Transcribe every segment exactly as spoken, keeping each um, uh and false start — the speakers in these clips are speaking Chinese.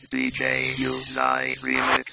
D J Uzai Remix.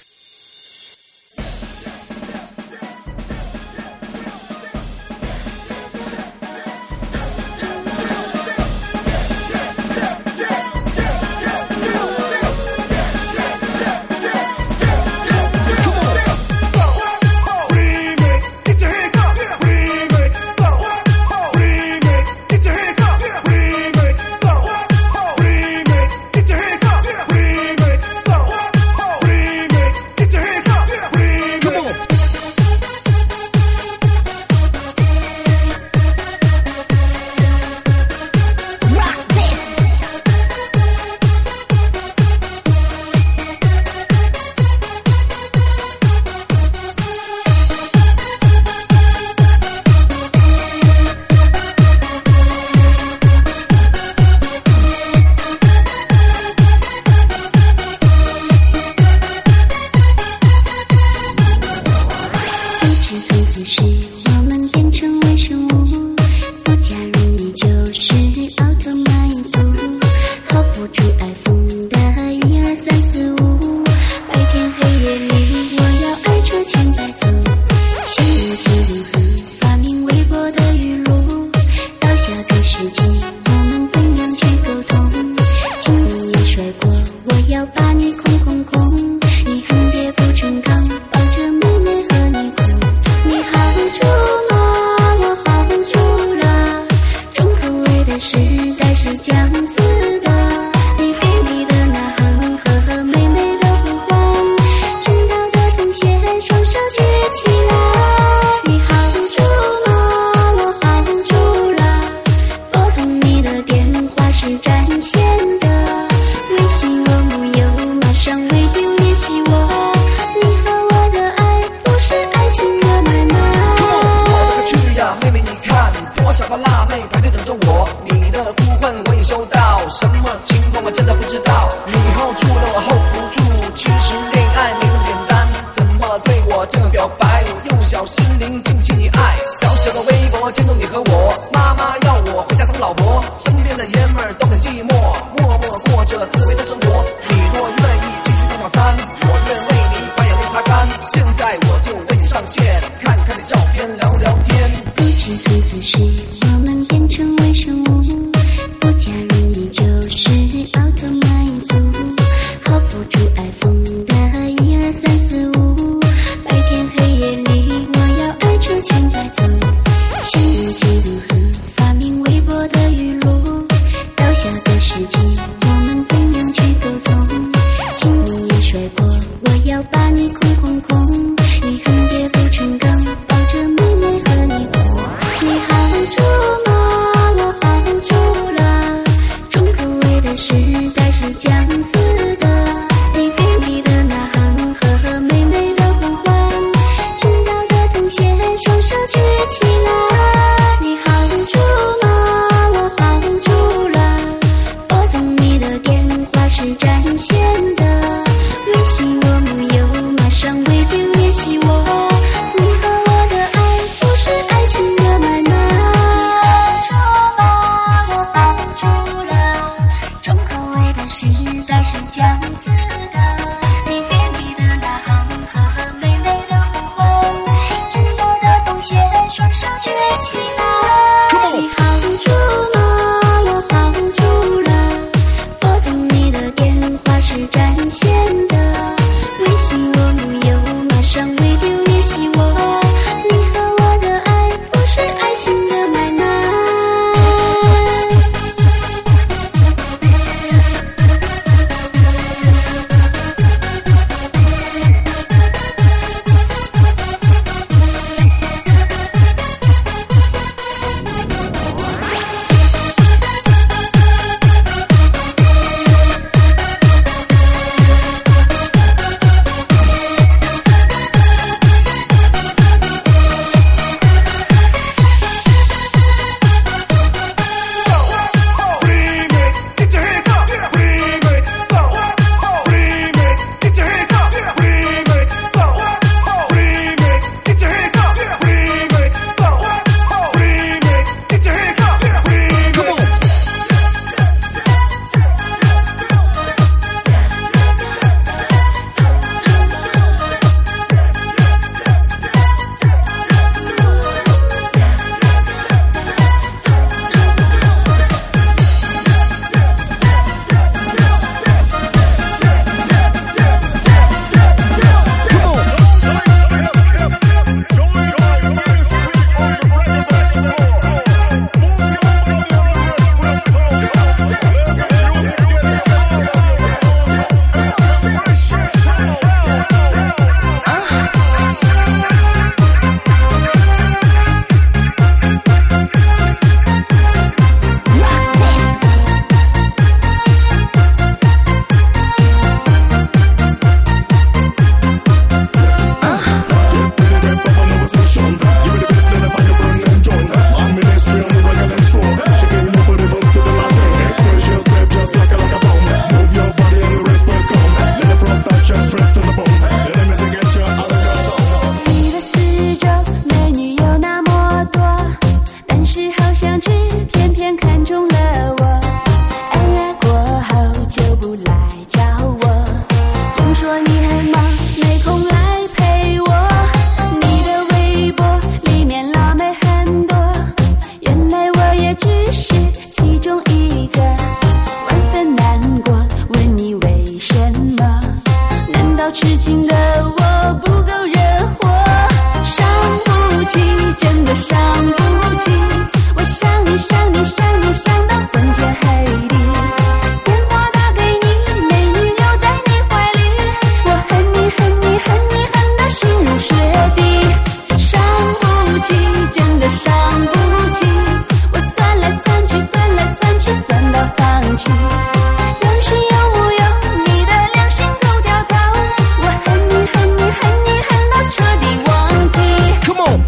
个，万分难过，问你为什么？难道痴情的我不够惹火？伤不起，真的伤不起，我想你想你想你想到昏天黑地。电话打给你，美女留在你怀里，我恨你恨你恨你恨到心如血滴。伤不起，真的伤不起，我算来算去算来算去算到放弃。良心有木有？你的良心够掉槽，我恨你恨你恨你恨到彻底忘记。 Come on。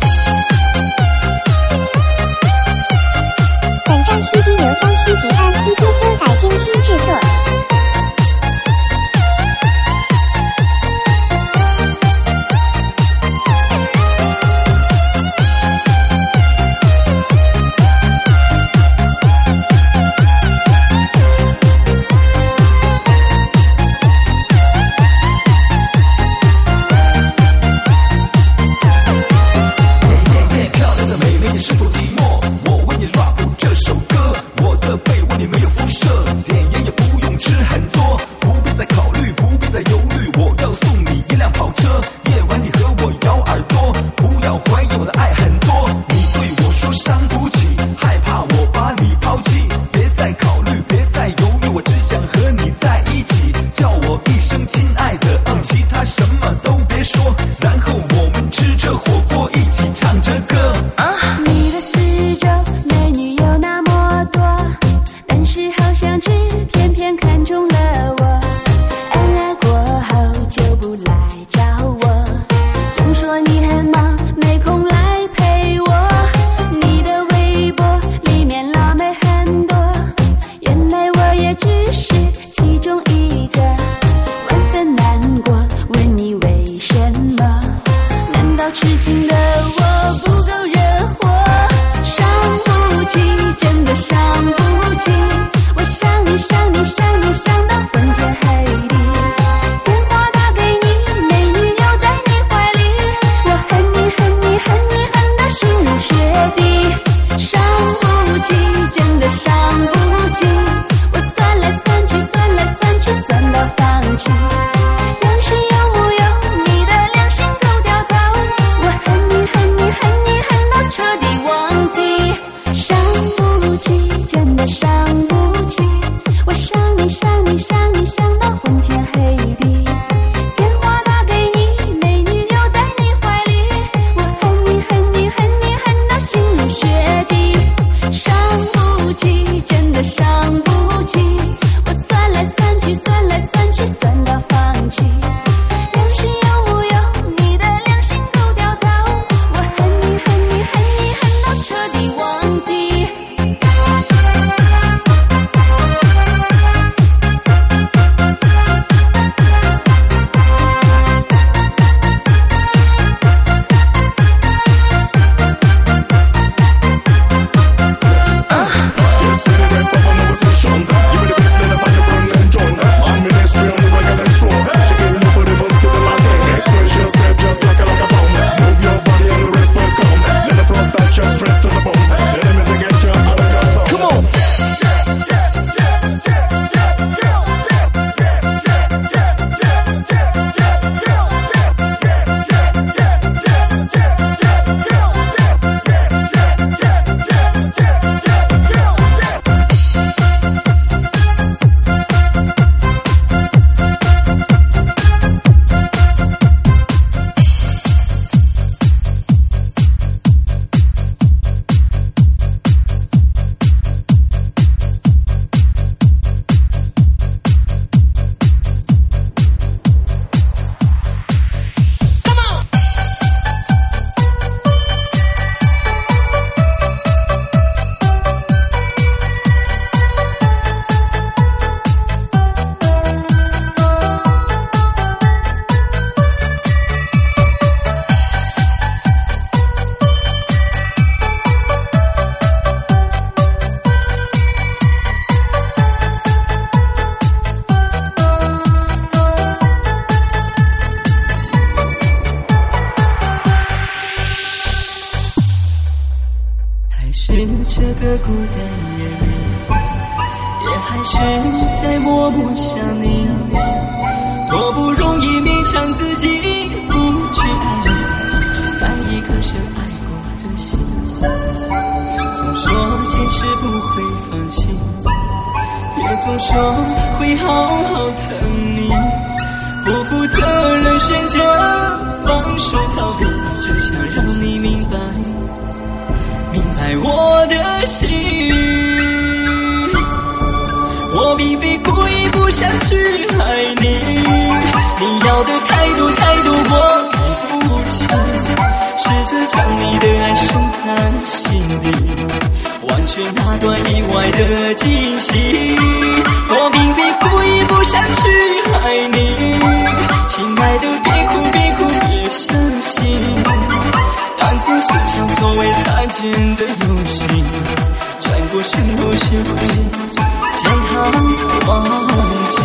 本张 C D 由张希杰按 B T 歌改精心制作。 是这个孤单的人， 还是在默默想你，多不容易勉强自己不去爱你，去爱一颗深爱过的心。总说坚持不会放弃，也总说会好好疼你，不负责任选择放手逃避，只想让你明白，明白我的心。我并非故意不想去爱你，你要的太多太多我给不起，试着将你的爱深藏心底，完全打断意外的惊喜。我并非故意不想去爱你，亲爱的别哭别哭别伤心，当作是场所谓擦肩的游戏，转过身后学会将它忘记。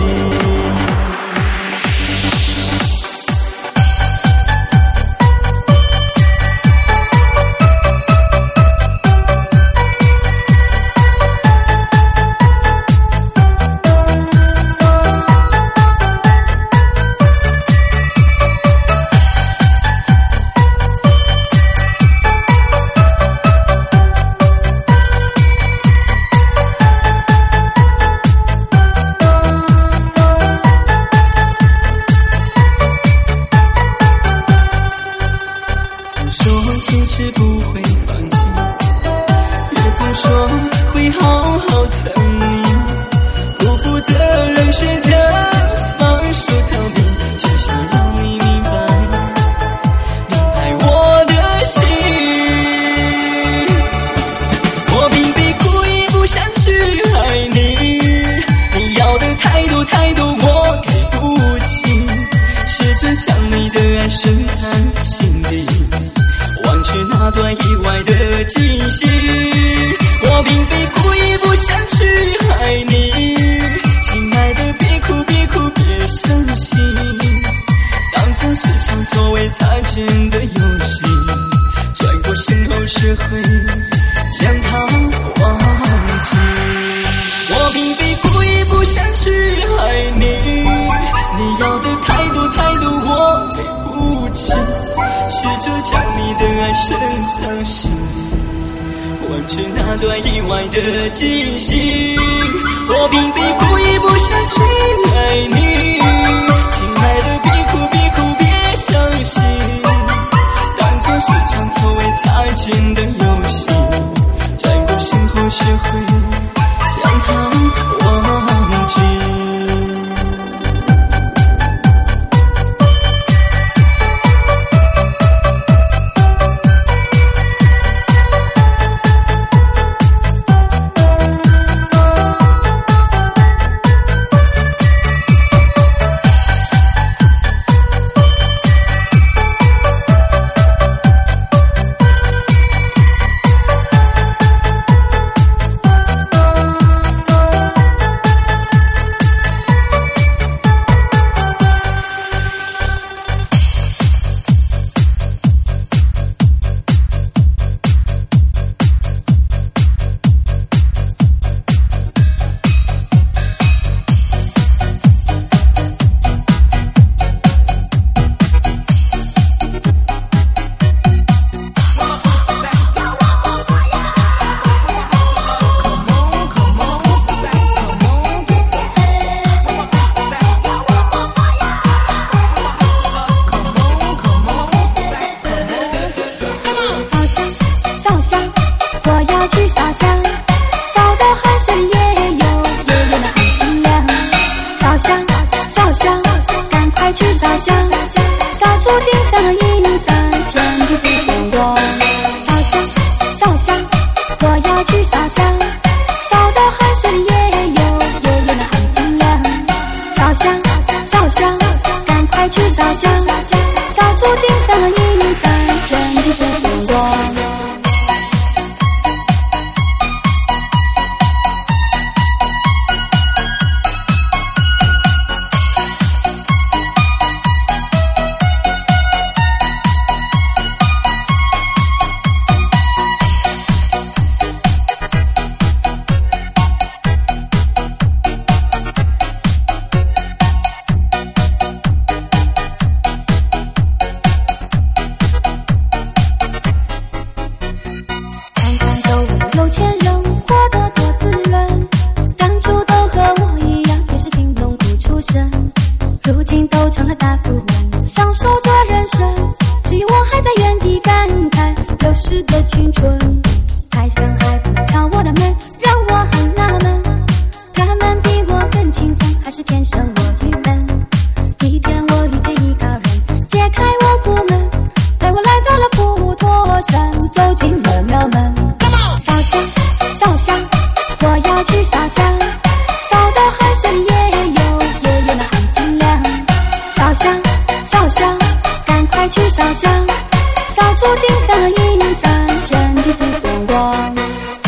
是天生我愚笨？一天我遇见一个人，解开我苦闷，带我来到了普陀山，走进了庙门。烧香烧香，我要去烧香，烧到汗水也有，爷爷那很精亮。烧香烧香，赶快去烧香，烧出金香和银山，人体子孙光。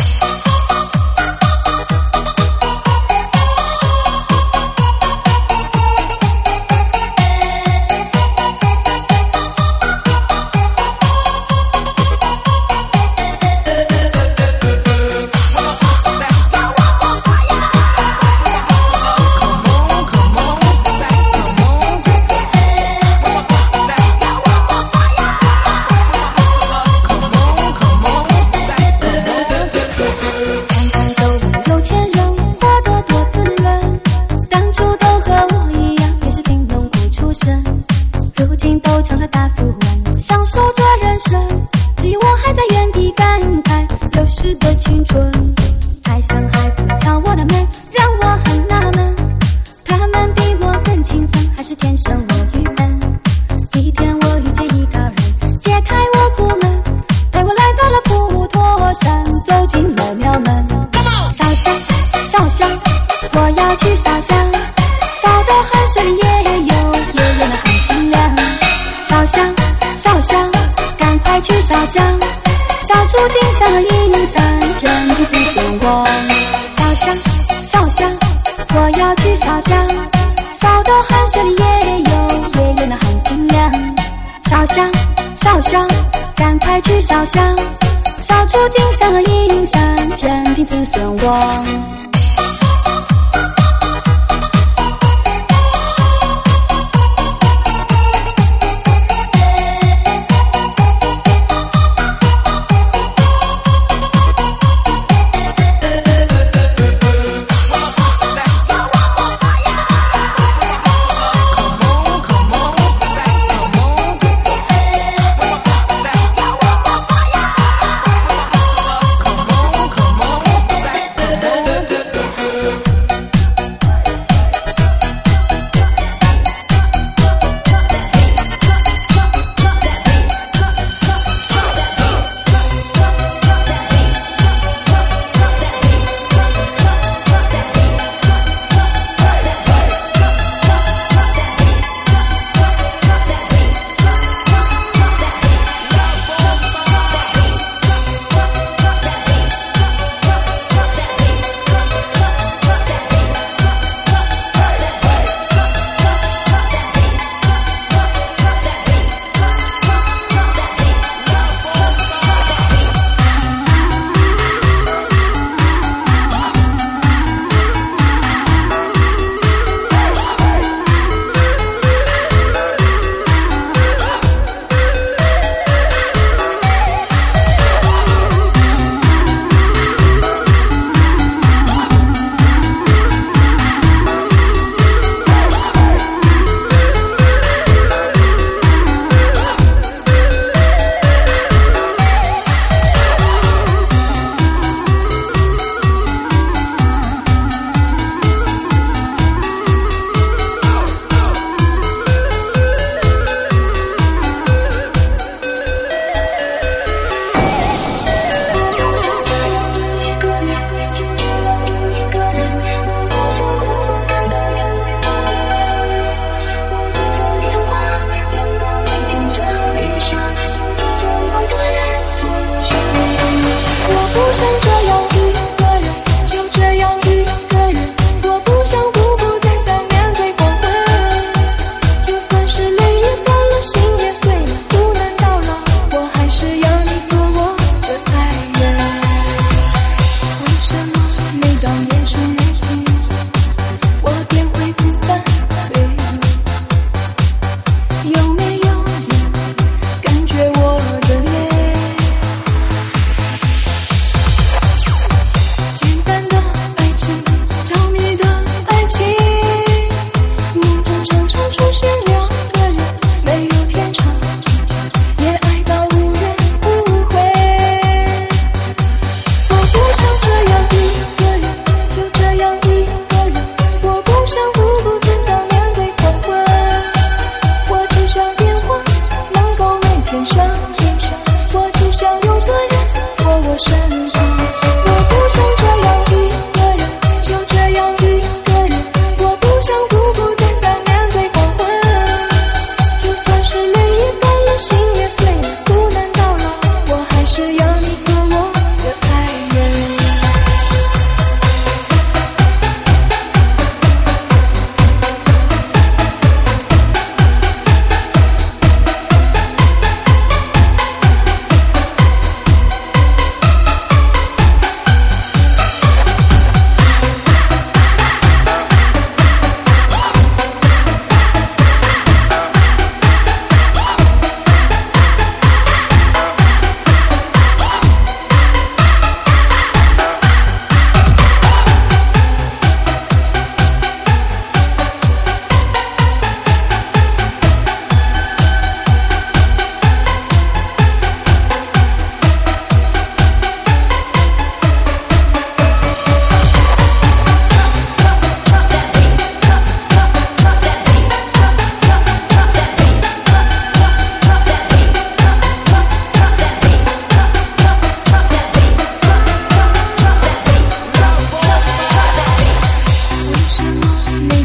如今都成了大富翁，享受着人生，只有我还在原地感慨流逝的青春。还想还不敲我的门，让我很纳闷，他们比我更勤奋，还是天生我愚笨？一天我遇见一个人，解开我苦闷，带我来到了普陀山，走进了庙门。烧香烧香，我要去烧香，烧到汗水也有，爷爷那很精亮。烧香烧香，赶快去烧香，烧出金香和银山，人体子孙光。烧香烧香，我要去烧香，烧到汗水里也有，爷爷那很精亮。烧香烧香，赶快去烧香，烧出金香和银山，人体子孙光。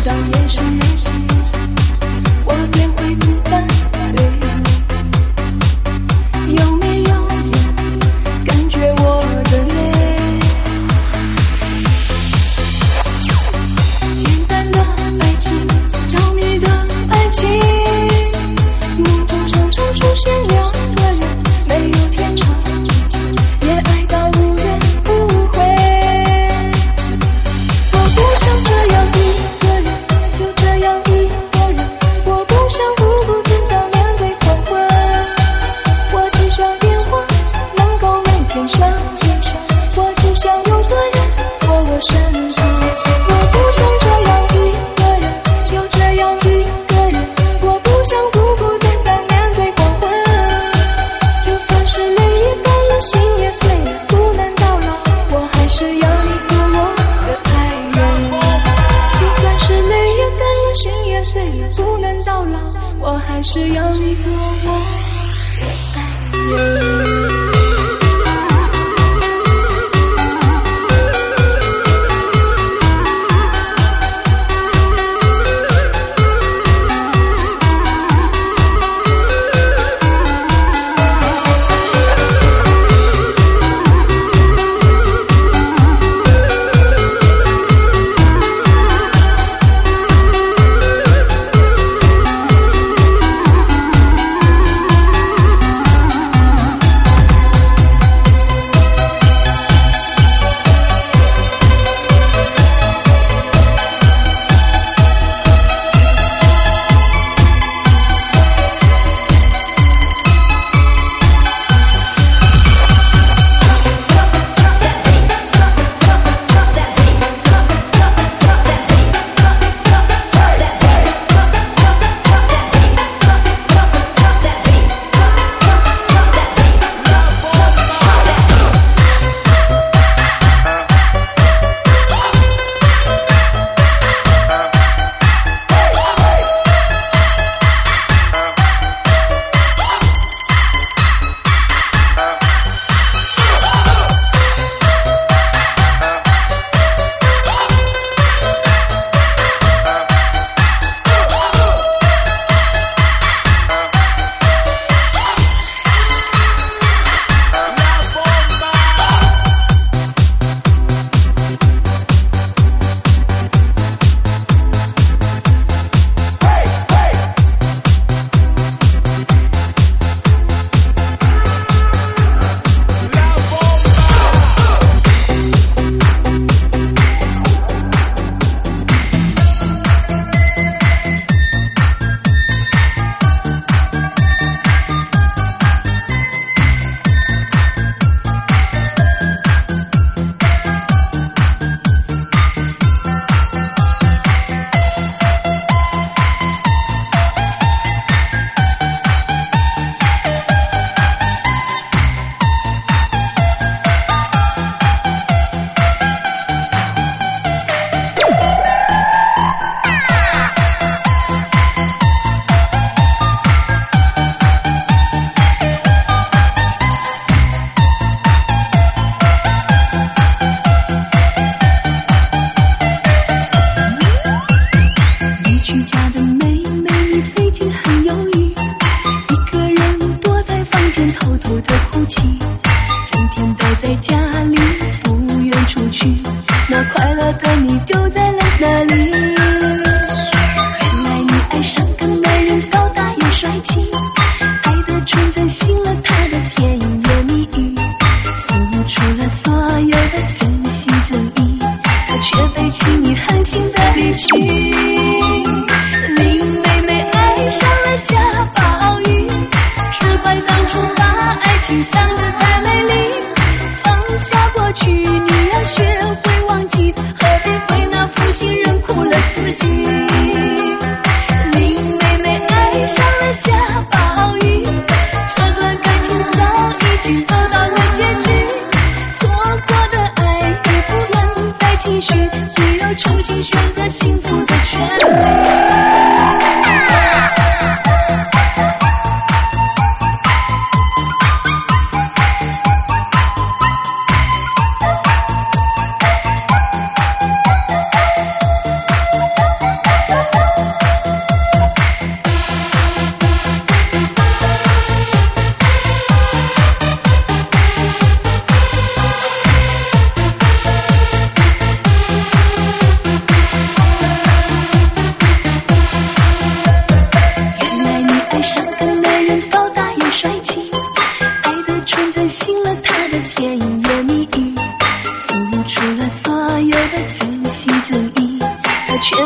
到夜深人静，我便会孤单对你。有没有人感觉我的泪？简单的爱情，着迷的爱情，梦中常常出现两个人，没有天长地久，也爱到无怨无悔。我不想这样一个人，就这样一个人，我不想孤孤单单面对黄昏，我只想电话能够每天想一想，我只想有个人做我身旁。我不想这样一个人，就这样一个人，我不想孤孤单单面对黄昏，就算是泪也干了，心也碎了，不能到老，我还是要你做我的爱人。就算是泪也干了，心也碎了，不能到老，我还是要你做我的爱人。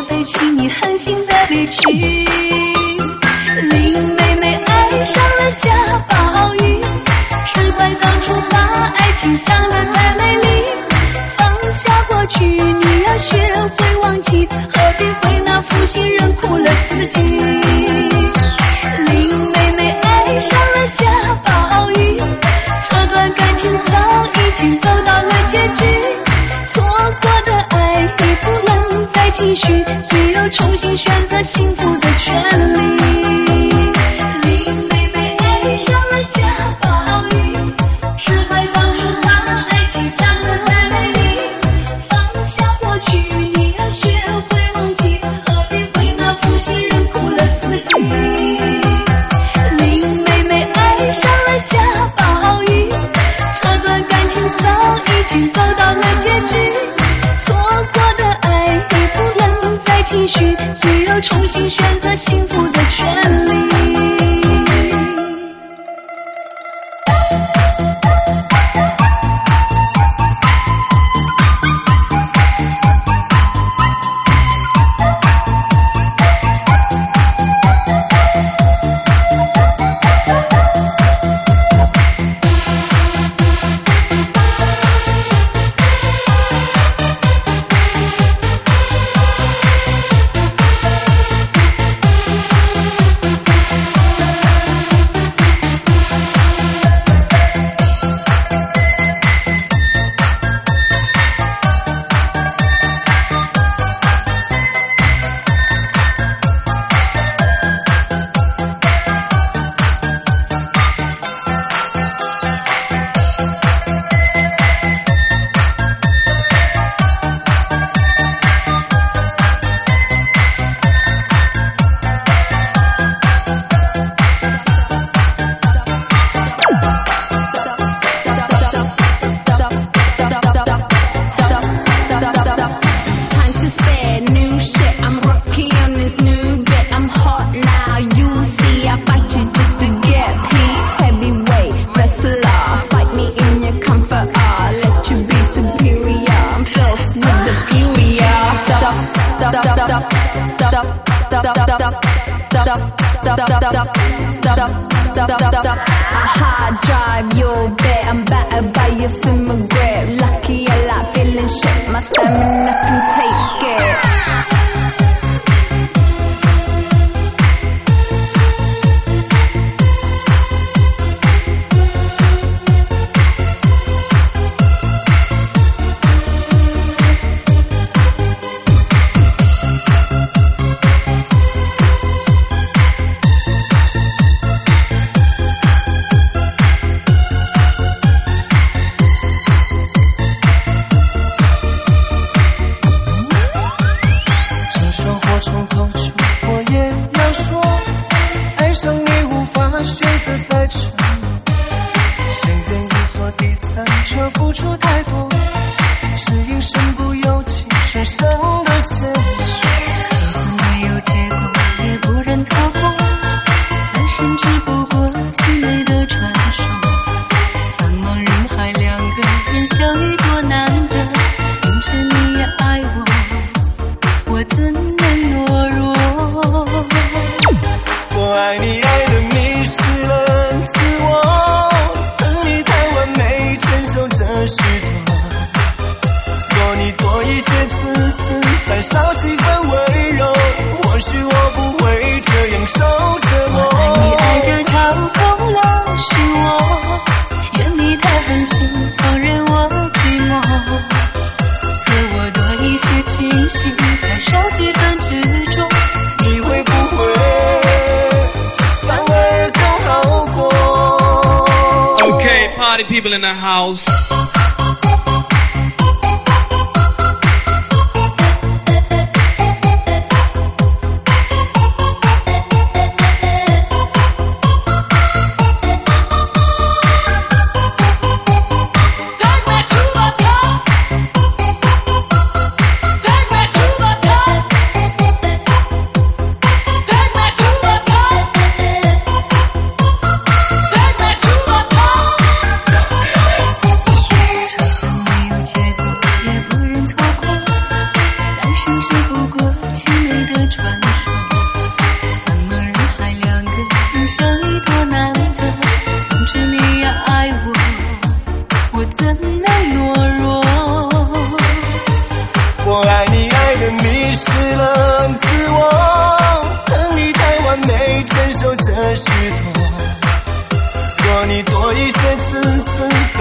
背起你狠心的离去。林妹妹爱上了贾宝玉，只怪当初把爱情想得太美丽。放下过去，你要学会忘记，何必为那负心人苦了自己。林妹妹爱上了贾宝玉，这段感情早已经走到了结局，错过的爱已不能再继续，只有重新选择幸福的权利。林妹妹爱上了贾宝玉，只怪当初把爱情想得太美丽。放下过去，你要学会忘记，何必为那负心人苦了自己。林妹妹爱上了贾宝玉，这段感情早已经走到了结局，错过的爱已不能再继续，只有重新选择幸福的权利。 I hard drive your bed, I'm battered by your summer grip. Lucky a lot, feeling shit, my stamina can take it. 少几分执着，你会不会反而更好过 Okay, party people in the house.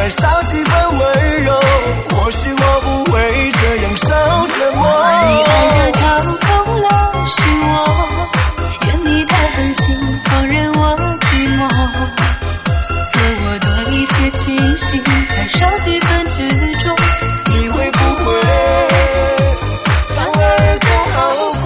再少几分温柔，或许我不会这样受折磨。 你爱的掏空了是我，愿你太狠心放任我寂寞，给我多一些清醒，再少几分执着， 你会不会反而更好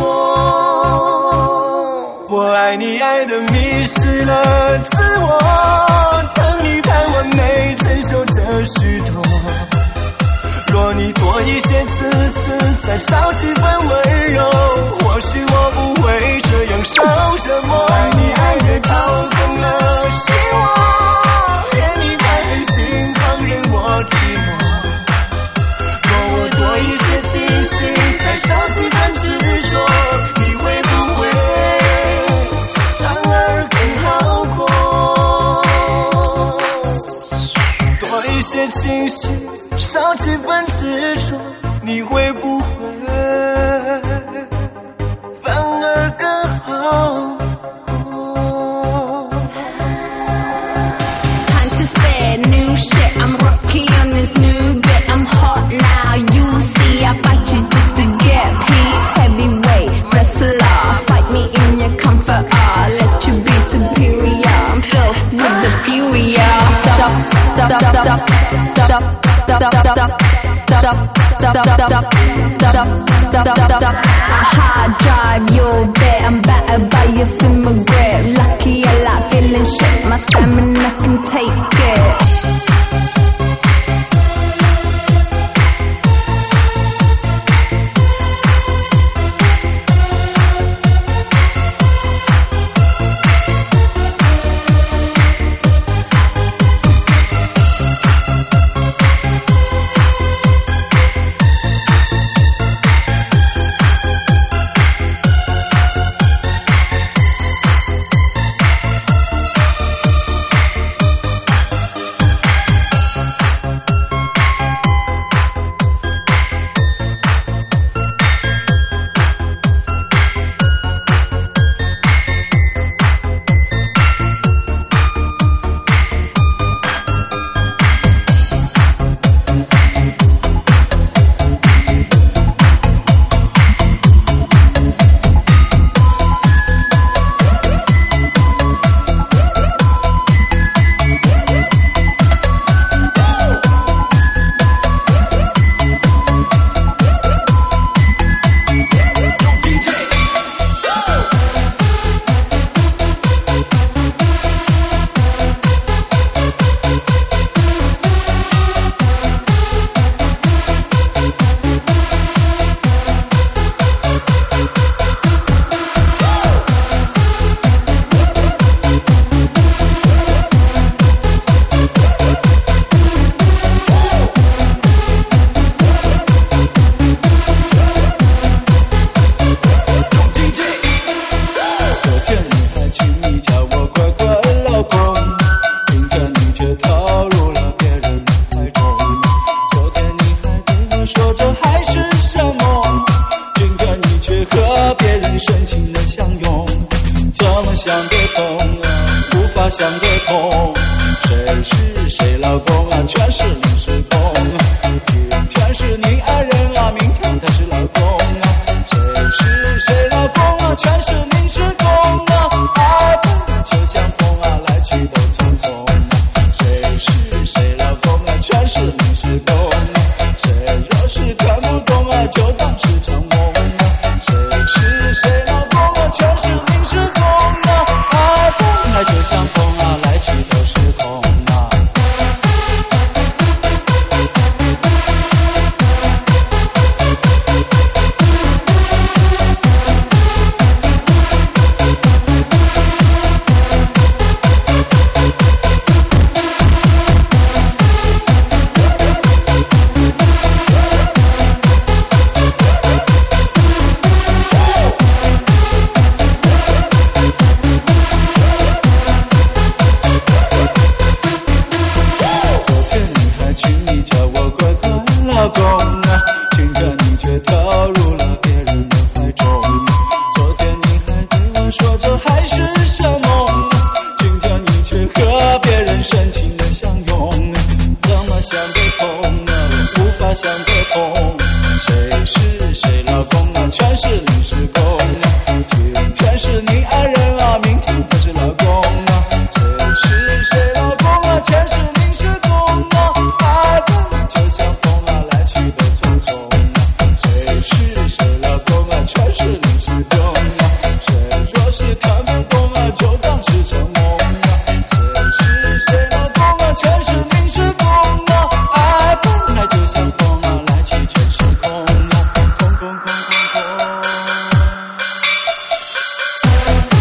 过？我爱你爱得迷失了自我，等你太完美承受着许多，若你多一些自私，再少几分温柔，或许我不会这样受折磨。爱你爱得掏空了心窝，愿你太狠心放任我寂寞，若我多一些清醒，再少几分执着，你会不会反而更好过？多一些清醒，少几分执着，你会不会反而更好过？ Time to say new shit. I'm rocking on this new bit. I'm hot now. You see, I fight you just to get peace. Heavyweight wrestler, fight me in your comfort. Ah, let you be superior. I'm filled with the fury. Stop, stop, stop, stop, stop, stop, stop, stop. Stop, stop, stop, stop, stop, stop, stop, stop. I hard drive your bed. I'm battered by your simmer grip. Lucky a lot, feeling shit. My stamina can take it. 空啊。今天是你爱人啊，明天他是老公啊，谁是谁老公啊？前世今世公啊，爱本就像风啊，来去都匆匆啊。谁是谁老公啊？前世今世公啊，谁若是看不懂啊，就当是成梦啊。谁是谁老公啊？前世今世公啊，爱本来就像风啊，来去全是空啊，空空空空空。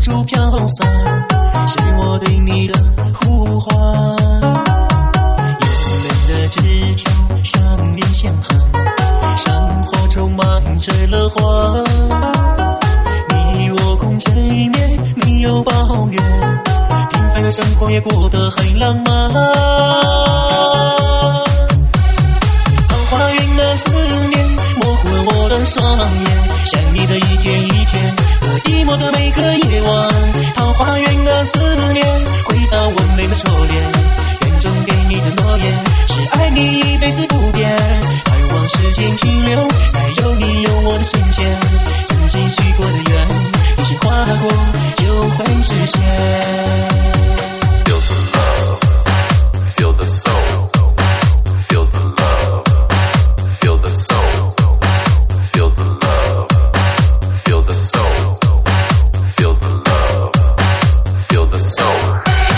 处飘散，是我对你的呼唤。幽冷的枝条上面相含，山花充满着乐欢。你我共枕眠，没有抱怨，平凡的生活也过得很浪漫。桃花源的思念模糊了我的双眼，想你的一天一天和寂寞的每个夜晚。桃花源的思念回到我们的初恋，眼中给你的诺言是爱你一辈子不变，盼望时间停留在有你有我的瞬间，曾经许过的愿流星划过就会实现。 Feel the love, feel the soul, feel the love, feel the soul, feel the love, feel the soul, feel the love, feel the soul.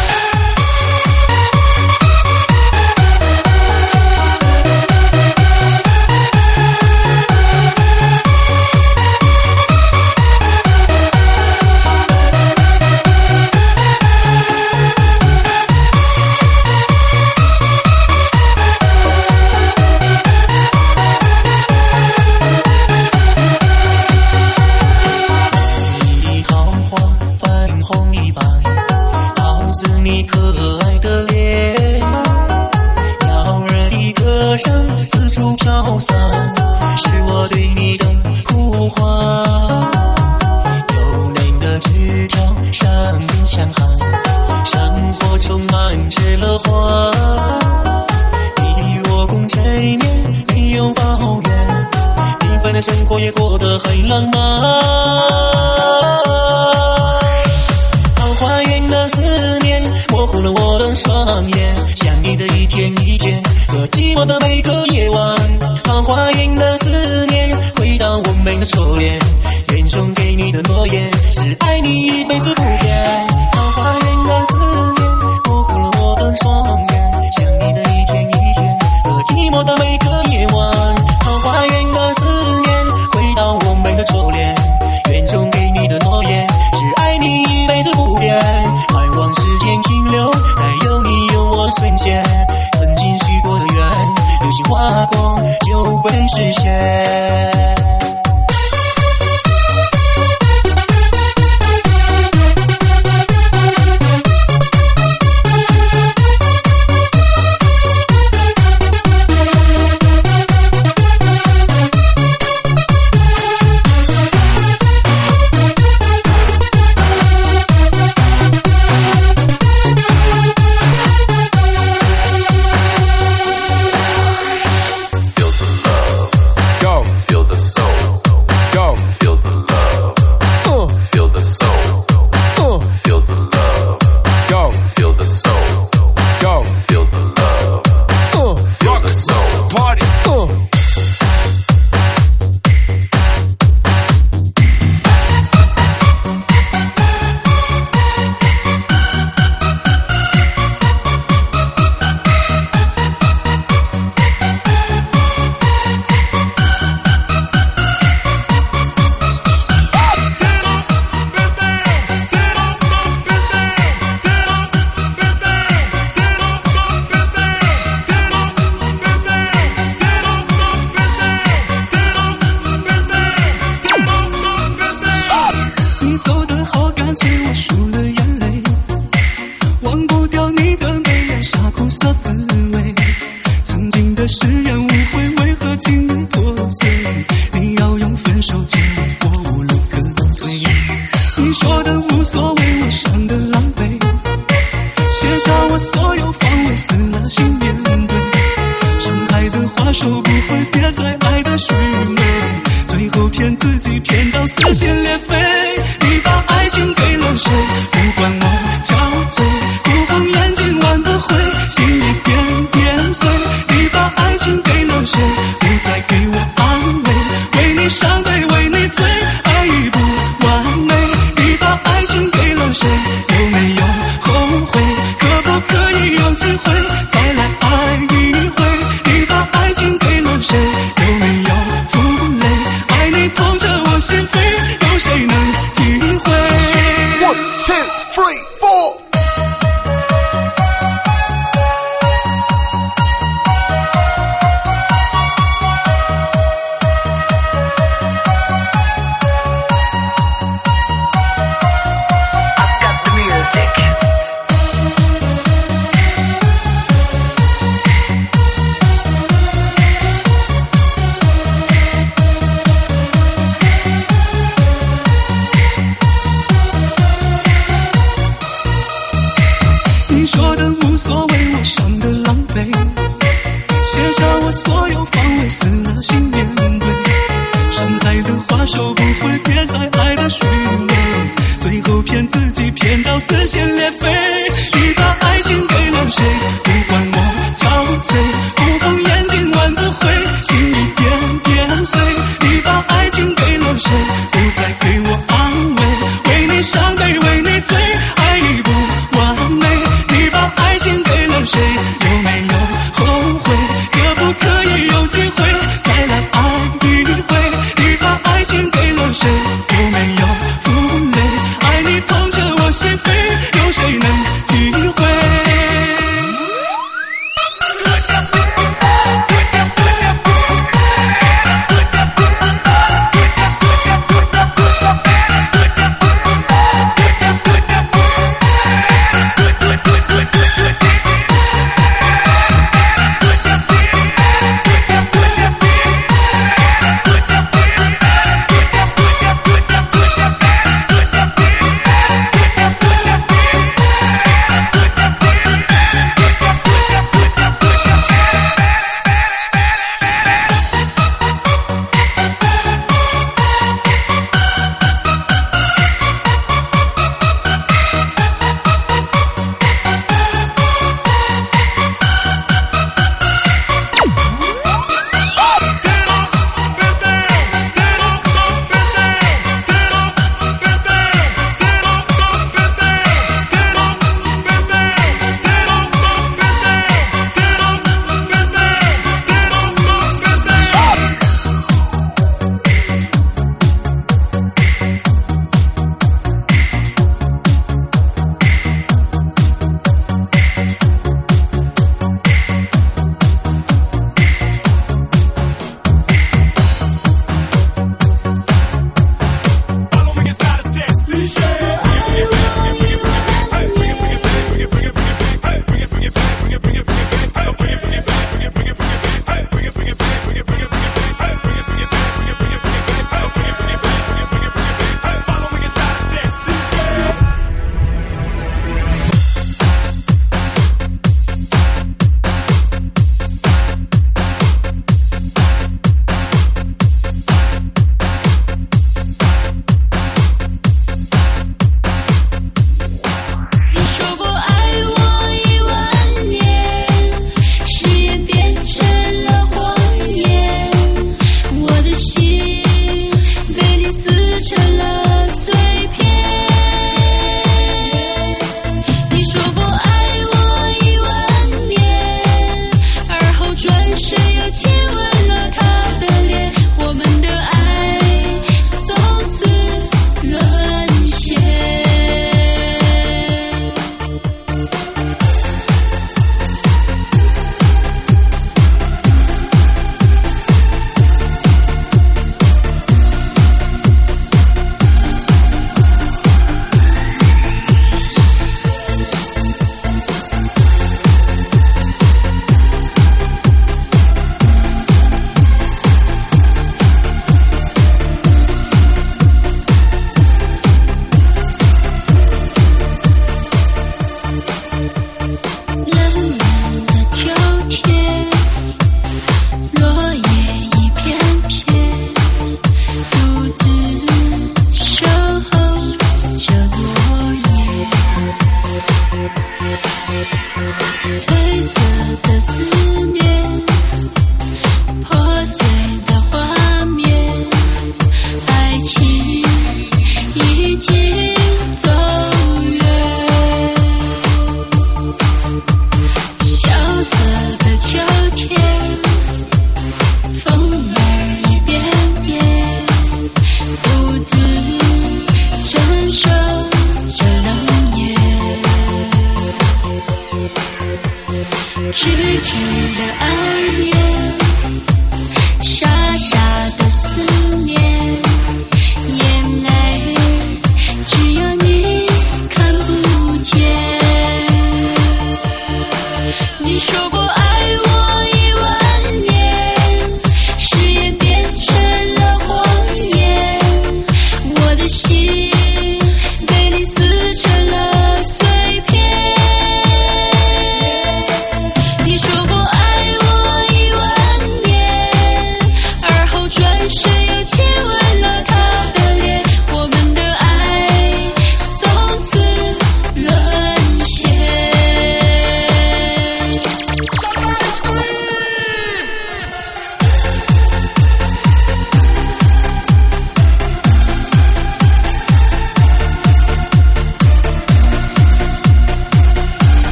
四处飘散，是我对你的呼唤。幽冷的枝条上面相含，山火充满着乐欢。你我共枕眠，没有抱怨，平凡的生活也过得很浪漫。桃花源的思念模糊了我的双眼，想你的一天一天和寂寞的每个夜晚。桃花源的思念回到我们的初恋，眼中给你的诺言是爱你一辈子不变。桃花源的思念模糊了我的双眼，想你的一天一天和寂寞的每个夜晚。桃花源的思念回到我们的初恋，眼中给你的诺言是爱你一辈子不变，盼望时间停留在有你有我瞬间，曾经许过的愿流星划过就会实现。 One 心面对，伤害的花手不会别在爱的虚伪，最后骗自己骗到撕心裂肺。你把爱情给了谁？不管我憔悴，不红眼睛挽不回，心一点点碎。你把爱情给了谁？不再给我安慰，为你伤悲，为你醉，爱你不完美。你把爱情给了谁？有没有后悔？可不可以有机会再来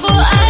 不爱